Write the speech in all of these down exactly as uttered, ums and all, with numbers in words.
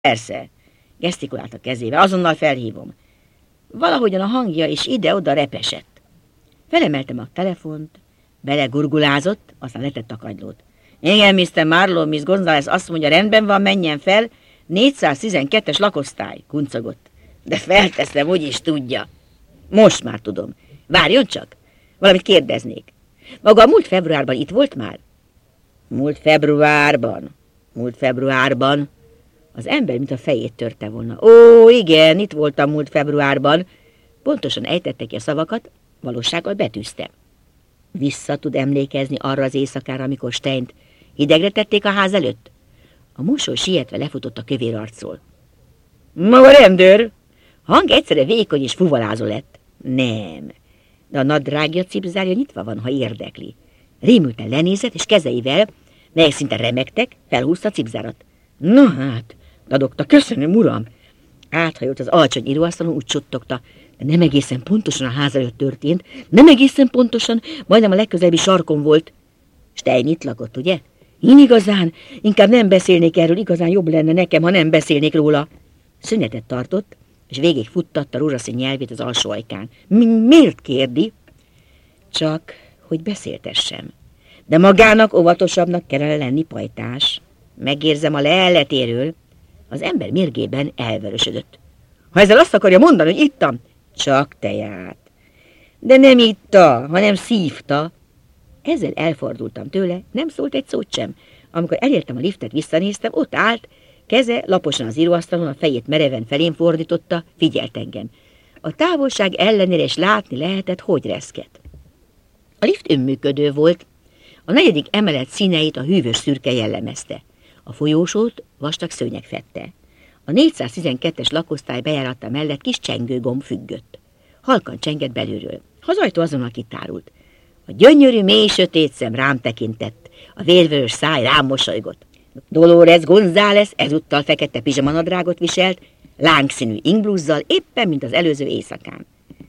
Persze, gesztikulált a kezével, azonnal felhívom. Valahogyan a hangja is ide-oda repesett. Felemeltem a telefont, belegurgulázott, aztán letett a kagylót. Igen, miszter Marlowe, Miss González azt mondja, rendben van, menjen fel, négyszáztizenkettes lakosztály, kuncogott. De felteszem, úgyis tudja. Most már tudom. Várjon csak, valamit kérdeznék. Maga múlt februárban itt volt már? Múlt februárban, múlt februárban. Az ember, mint a fejét törte volna. Ó, igen, itt voltam múlt februárban. Pontosan ejtette ki a szavakat, valósággal betűzte. Vissza tud emlékezni arra az éjszakára, amikor Steint hidegre tették a ház előtt? A mosoly sietve lefutott a kövér arcról. Maga rendőr! A hang egyszerre vékony és fuvalázó lett. Nem, de a nadrágja cipzárja nyitva van, ha érdekli. Rémülten lenézett, és kezeivel, melyek szinte remegtek, felhúzta a cipzárat. Na hát, dadogta, köszönöm, uram! Áthajolt az alacsony íróasztalon, úgy suttogta, de nem egészen pontosan a ház előtt történt, nem egészen pontosan, majdnem a legközelebbi sarkon volt. Stein itt lakott, ugye? Én igazán, inkább nem beszélnék erről, igazán jobb lenne nekem, ha nem beszélnék róla. Szünetet tartott, és végig futtatta rózsaszín nyelvét az alsó ajkán. Mi miért kérdi? Csak, hogy beszéltessem. De magának óvatosabbnak kellene lenni, pajtás. Megérzem a lelletéről. Az ember mérgében elvörösödött. Ha ezzel azt akarja mondani, hogy ittam, csak teját. De nem itta, hanem szívta. Ezzel elfordultam tőle, nem szólt egy szót sem. Amikor elértem a liftet, visszanéztem, ott állt, keze laposan az íróasztalon, a fejét mereven felém fordította, figyelt engem. A távolság ellenére is látni lehetett, hogy reszket. A lift önműködő volt, a negyedik emelet színeit a hűvös szürke jellemezte. A folyósót vastag szőnyeg fedte. A négyszáztizenkettes lakosztály bejárata mellett kis csengőgomb függött. Halkan csengett belülről. Az ajtó azonnal kitárult. A gyönyörű, mély sötét szem rám tekintett. A vérvörös száj rám mosolygott. Dolores González ezúttal fekete pizsamanadrágot viselt, lángszínű ingbluzzal, éppen, mint az előző éjszakán.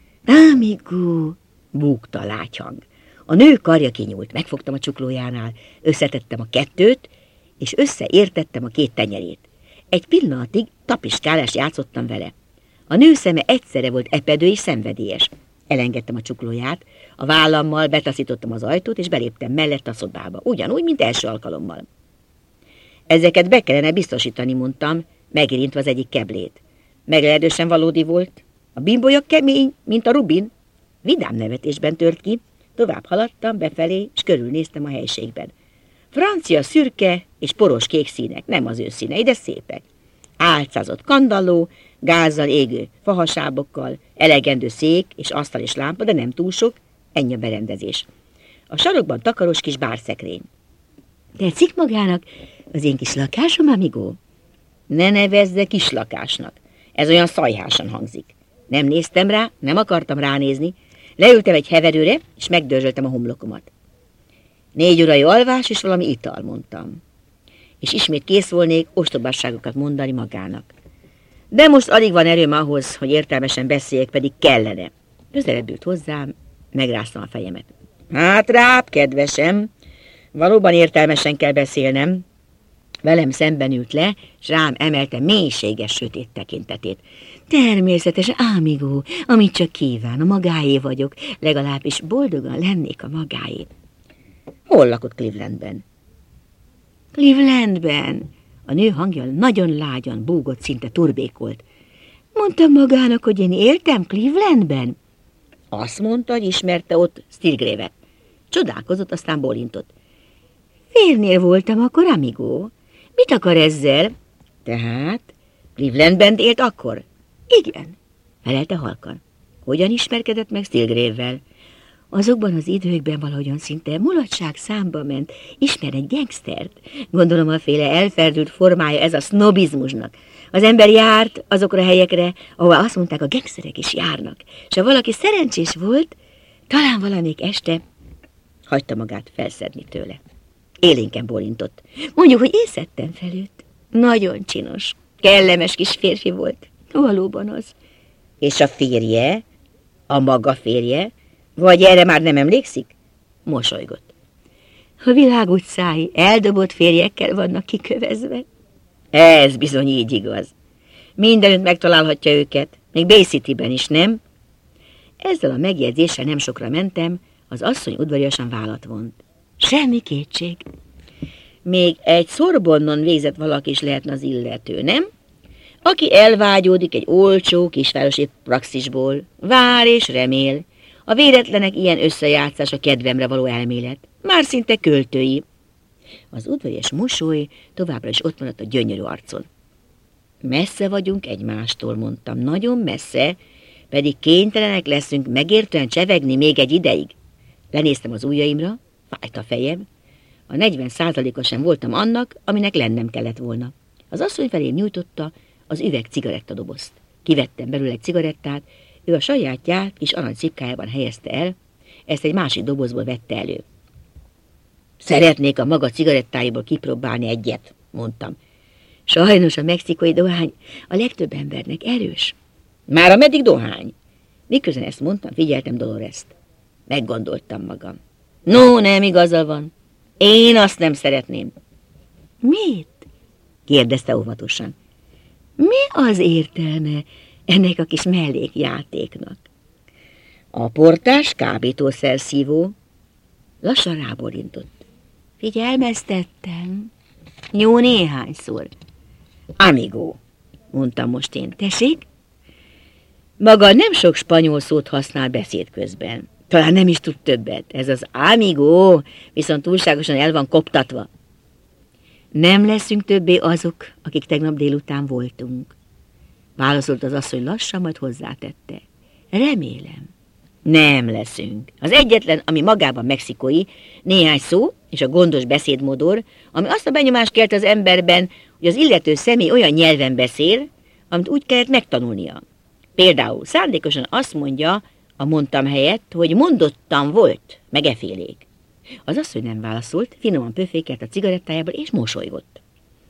Amigo, búgta a lágyhang. A nő karja kinyúlt, megfogtam a csuklójánál, összetettem a kettőt, és összeértettem a két tenyerét. Egy pillanatig tapiskálás játszottam vele. A nő szeme egyszerre volt epedő és szenvedélyes. Elengedtem a csuklóját, a vállammal betaszítottam az ajtót, és beléptem mellett a szobába, ugyanúgy, mint első alkalommal. Ezeket be kellene biztosítani, mondtam, megérintve az egyik keblét. Meglehetősen valódi volt. A bimbolya kemény, mint a rubin. Vidám nevetésben tört ki, tovább haladtam befelé, és körülnéztem a helységben. Francia szürke és poros kék színek, nem az ő színei, de szépek. Álcázott kandalló, gázzal égő fahasábokkal, elegendő szék és asztal és lámpa, de nem túl sok, ennyi a berendezés. A sarokban takaros kis bárszekrény. Tetszik magának az én kis lakásom, amigo? Ne nevezze kis lakásnak. Ez olyan szajhásan hangzik. Nem néztem rá, nem akartam ránézni. Leültem egy heverőre, és megdörzsöltem a homlokomat. Négy órai alvás, és valami ital, mondtam. És ismét kész volnék ostobasságokat mondani magának. De most alig van erőm ahhoz, hogy értelmesen beszéljek, pedig kellene. Közelebb ült hozzám, megráztam a fejemet. Hát rább, kedvesem, valóban értelmesen kell beszélnem. Velem szemben ült le, s rám emelte mélységes, sötét tekintetét. Természetes, amigo, amit csak kíván, a magáé vagyok, legalábbis boldogan lennék a magáé. Hol lakott Clevelandben? Clevelandben? A nő hangja nagyon lágyan, búgott, szinte turbékolt. Mondtam magának, hogy én éltem Clevelandben? Azt mondta, hogy ismerte ott Stilgrave-et. Csodálkozott, aztán bólintott. Férnél voltam akkor, amigo. Mit akar ezzel? Tehát Clevelandben élt akkor? Igen, felelte halkan. Hogyan ismerkedett meg Stilgrave-vel? Azokban az időkben valahogyan szinte mulatság számba ment, ismer egy gangstert. Gondolom a féle elferdült formája ez a sznobizmusnak. Az ember járt azokra a helyekre, ahol azt mondták, a gangsterek is járnak. És ha valaki szerencsés volt, talán valamelyik este hagyta magát felszedni tőle. Élénken bólintott. Mondjuk, hogy én szedtem fel őt. Nagyon csinos, kellemes kis férfi volt. Valóban az. És a férje? A maga férje? Vagy erre már nem emlékszik? Mosolygott. A világ utcái eldobott férjekkel vannak kikövezve. Ez bizony így igaz. Mindenütt megtalálhatja őket, még Bay Cityben is, nem? Ezzel a megjegyzéssel nem sokra mentem, az asszony udvariasan vállat vont. Semmi kétség. Még egy Sorbonnon végzett valaki is lehetne az illető, nem? Aki elvágyódik egy olcsó kisvárosi praxisból, vár és remél. A véletlenek ilyen összejátszás a kedvemre való elmélet. Már szinte költői. Az udvarias mosoly továbbra is ott maradt a gyönyörű arcon. Messze vagyunk egymástól, mondtam, nagyon messze, pedig kénytelenek leszünk megértően csevegni még egy ideig. Lenéztem az ujjaimra, fájt a fejem. A negyven százaléka sem voltam annak, aminek lennem kellett volna. Az asszony felé nyújtotta az üveg cigarettadobozt. Kivettem belőle egy cigarettát, ő a sajátját kis arany cipkájában helyezte el, ezt egy másik dobozból vette elő. Szeretnék a maga cigarettáiból kipróbálni egyet, mondtam. Sajnos a mexikai dohány a legtöbb embernek erős. Már a meddig dohány? Miközben ezt mondtam, figyeltem Dolorest. Meggondoltam magam. No, nem igaza van. Én azt nem szeretném. Mit? Kérdezte óvatosan. Mi az értelme ennek a kis mellékjátéknak? A portás kábítószerszívó. Lassan ráborintott. Figyelmeztettem. Jó néhányszor. Amigo, mondtam most én. Tessék? Maga nem sok spanyol szót használ beszéd közben. Talán nem is tud többet. Ez az amigo viszont túlságosan el van koptatva. Nem leszünk többé azok, akik tegnap délután voltunk. Válaszolt az asszony lassan, majd hozzátette. Remélem. Nem leszünk. Az egyetlen, ami magában mexikói, néhány szó és a gondos beszédmodor, ami azt a benyomást kelt az emberben, hogy az illető személy olyan nyelven beszél, amit úgy kellett megtanulnia. Például szándékosan azt mondja, a mondtam helyett, hogy mondottam volt, meg efélék. Az asszony nem válaszolt, finoman pöfékelt a cigarettájából, és mosolygott.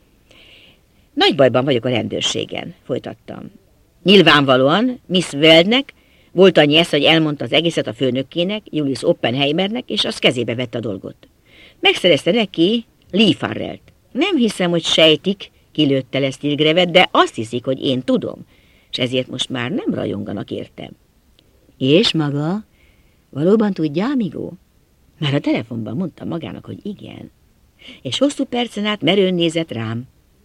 Nagy bajban vagyok a rendőrségen, folytattam. Nyilvánvalóan Miss Weldnek volt annyi esze, hogy elmondta az egészet a főnökének, Julius Oppenheimernek, és az kezébe vette a dolgot. Megszerezte neki Lee Farrellt. Nem hiszem, hogy sejtik, kilőtte le Stilgrevet, de azt hiszik, hogy én tudom, és ezért most már nem rajonganak értem. És maga? Valóban tudja, amigo? Már a telefonban mondtam magának, hogy igen. És hosszú percen át merőn nézett rám.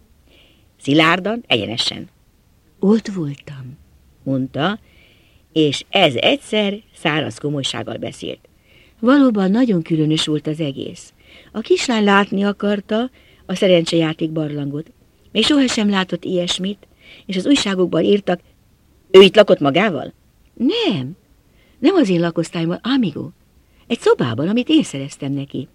Szilárdan, egyenesen. Ott voltam, mondta, és ez egyszer száraz komolysággal beszélt. Valóban nagyon különös volt az egész. A kislány látni akarta a szerencsejáték barlangot. Még sohasem látott ilyesmit, és az újságokban írtak, ő itt lakott magával? Nem, nem az én lakosztályomban, amigo. Egy szobában, amit én szereztem neki.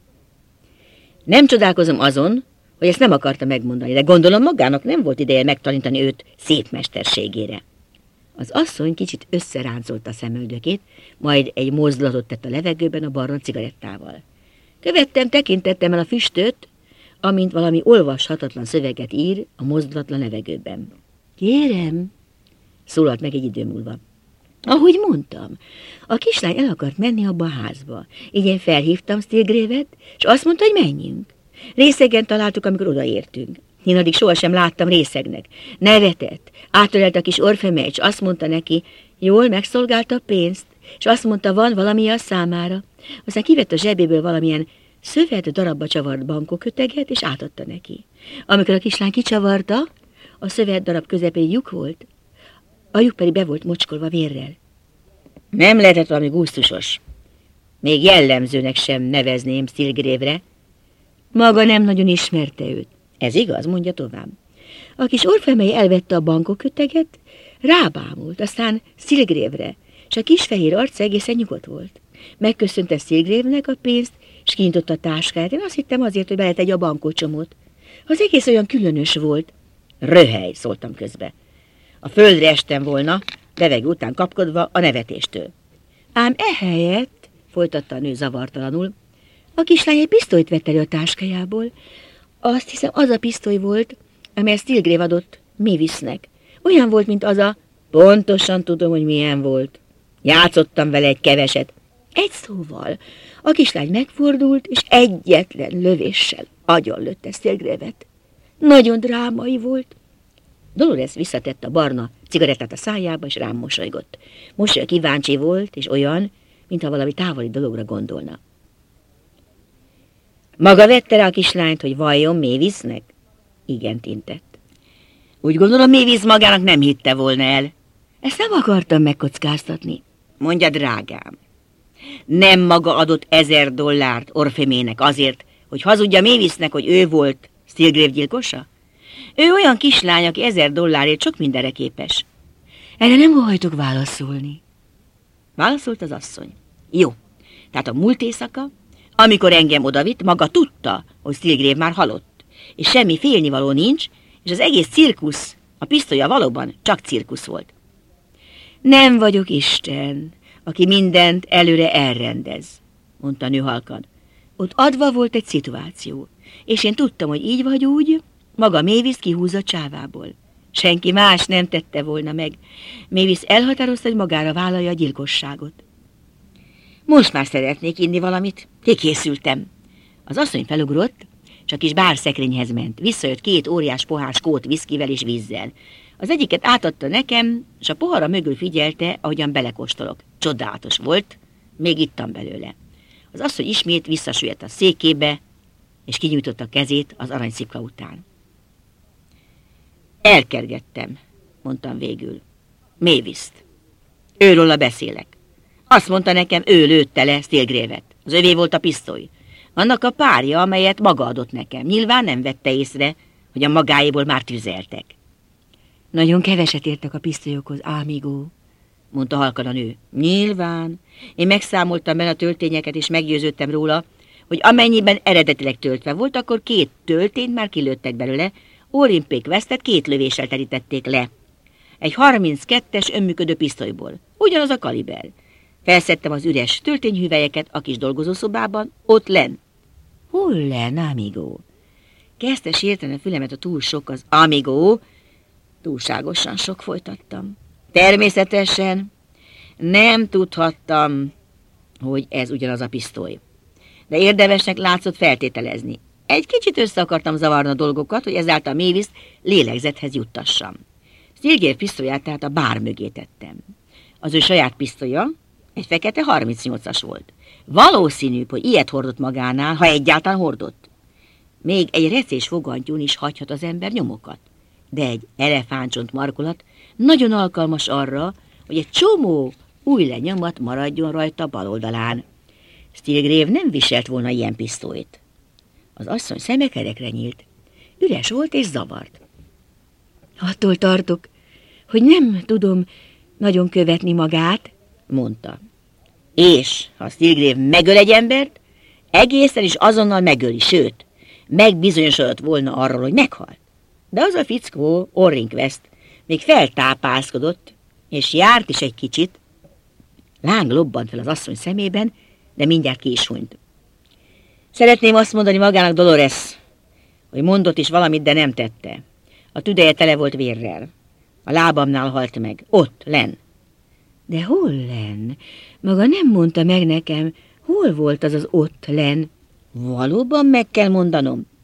Nem csodálkozom azon, hogy ezt nem akarta megmondani, de gondolom magának nem volt ideje megtanítani őt szétmesterségére. Az asszony kicsit összeráncolta a szemöldökét, majd egy mozdulatot tett a levegőben a barna cigarettával. Követtem, tekintettem el a füstöt, amint valami olvashatatlan szöveget ír a mozdulatlan levegőben. Kérem, szólalt meg egy idő múlva. Ahogy mondtam, a kislány el akart menni abba a házba. Így én felhívtam Stilgrevet, és azt mondta, hogy menjünk. Részegen találtuk, amikor odaértünk. Én addig sohasem láttam részegnek. Nevetett, átölelte a kis orfemegy, és azt mondta neki, jól megszolgálta a pénzt, és azt mondta, van valami a számára. Aztán kivett a zsebéből valamilyen szövet darabba csavart bankoköteget, és átadta neki. Amikor a kislány kicsavarta, a szövet darab közepén lyuk volt, a lyuk pedig be volt mocskolva vérrel. Nem lehetett valami gusztusos. Még jellemzőnek sem nevezném Stilgrave-re. Maga nem nagyon ismerte őt. Ez igaz, mondja tovább. A kis orfemely elvette a bankoköteget, rábámult, aztán Stilgrave-re, és a kis fehér arc egészen nyugodt volt. Megköszönte Stilgrave-nek a pénzt, és kinyitotta a táskáját. Én azt hittem azért, hogy beletegye a bankócsomót. Az egész olyan különös volt. Röhely, szóltam közbe. A földre estem volna, levegő után kapkodva a nevetéstől. Ám ehelyett, folytatta a nő zavartalanul, a kislány egy pisztolyt vett elő a táskájából. Azt hiszem, az a pisztoly volt, amelyet Stilgrave adott Mavisnek. Olyan volt, mint az a... Pontosan tudom, hogy milyen volt. Játszottam vele egy keveset. Egy szóval, a kislány megfordult, és egyetlen lövéssel agyonlötte Stilgrave-et. Nagyon drámai volt. Dolores visszatett a barna cigarettát a szájába, és rám mosolygott. Mosolya kíváncsi volt, és olyan, mintha valami távoli dologra gondolna. Maga vette rá a kislányt, hogy valljon Mavisnek? Igen, intett. Úgy gondolom, Mavis magának nem hitte volna el. Ezt nem akartam megkockáztatni. Mondja, drágám, nem maga adott ezer dollárt Orphemének azért, hogy hazudja Mavisnek, hogy ő volt Stilgrave gyilkosa? Ő olyan kislány, aki ezer dollárért sok mindenre képes. Erre nem óhajtok válaszolni. Válaszolt az asszony. Jó, tehát a múlt éjszaka, amikor engem odavitt, maga tudta, hogy Stilgrave már halott, és semmi félnivaló nincs, és az egész cirkusz, a pisztolya valóban csak cirkusz volt. Nem vagyok Isten, aki mindent előre elrendez, mondta a nő halkan. Ott adva volt egy szituáció, és én tudtam, hogy így vagy úgy, maga Mavis kihúzza csávából. Senki más nem tette volna meg. Mavis elhatározta, hogy magára vállalja a gyilkosságot. Most már szeretnék inni valamit. Kikészültem. Az asszony felugrott, és a kis bárszekrényhez ment. Visszajött két óriás pohár skót viszkivel és vízzel. Az egyiket átadta nekem, és a pohara mögül figyelte, ahogyan belekóstolok. Csodálatos volt, még ittam belőle. Az asszony ismét visszasüllyedt a székébe, és kinyújtotta a kezét az aranyszikla után. Elkergettem, mondtam végül. Mavist. Őróla beszélek. Azt mondta nekem, ő lőtte le Stilgrave-et. Az övé volt a pisztoly. Annak a párja, amelyet maga adott nekem. Nyilván nem vette észre, hogy a magáéból már tüzeltek. Nagyon keveset értek a pisztolyokhoz, amigo, mondta halkan a nő. Nyilván. Én megszámoltam benne a töltényeket, és meggyőződtem róla, hogy amennyiben eredetileg töltve volt, akkor két töltényt már kilőttek belőle, Olympic Westet két lövéssel terítették le. Egy harminckettes önműködő pisztolyból. Ugyanaz a kaliber. Felszedtem az üres töltényhüvelyeket a kis dolgozószobában, ott lenn. Hol lenn, amigo? Kezdte sérteni a fülemet a túl sok az amigo. Túlságosan sok, folytattam. Természetesen nem tudhattam, hogy ez ugyanaz a pisztoly. De érdemesnek látszott feltételezni. Egy kicsit össze akartam zavarni a dolgokat, hogy ezáltal Mavist lélegzethez juttassam. Stilgrave pisztolyát tehát a bár mögé tettem. Az ő saját pisztolya egy fekete harmincnyolcas volt. Valószínűbb, hogy ilyet hordott magánál, ha egyáltalán hordott. Még egy recés fogantyún is hagyhat az ember nyomokat. De egy elefántcsont markolat nagyon alkalmas arra, hogy egy csomó új lenyomat maradjon rajta bal oldalán. Stilgrave nem viselt volna ilyen pisztolyt. Az asszony szeme kerekre nyílt. Üres volt és zavart. Attól tartok, hogy nem tudom nagyon követni magát, mondta. És ha Stilgrave megöl egy embert, egészen is azonnal megöli, sőt, megbizonyosodott volna arról, hogy meghalt. De az a fickó, Orring West, még feltápászkodott, és járt is egy kicsit. Láng lobbant fel az asszony szemében, de mindjárt ki is hunyt. Szeretném azt mondani magának, Dolores, hogy mondott is valamit, de nem tette. A tüdeje tele volt vérrel. A lábamnál halt meg. Ott, lenn. De hol lenn? Maga nem mondta meg nekem, hol volt az az ott lenn. Valóban meg kell mondanom.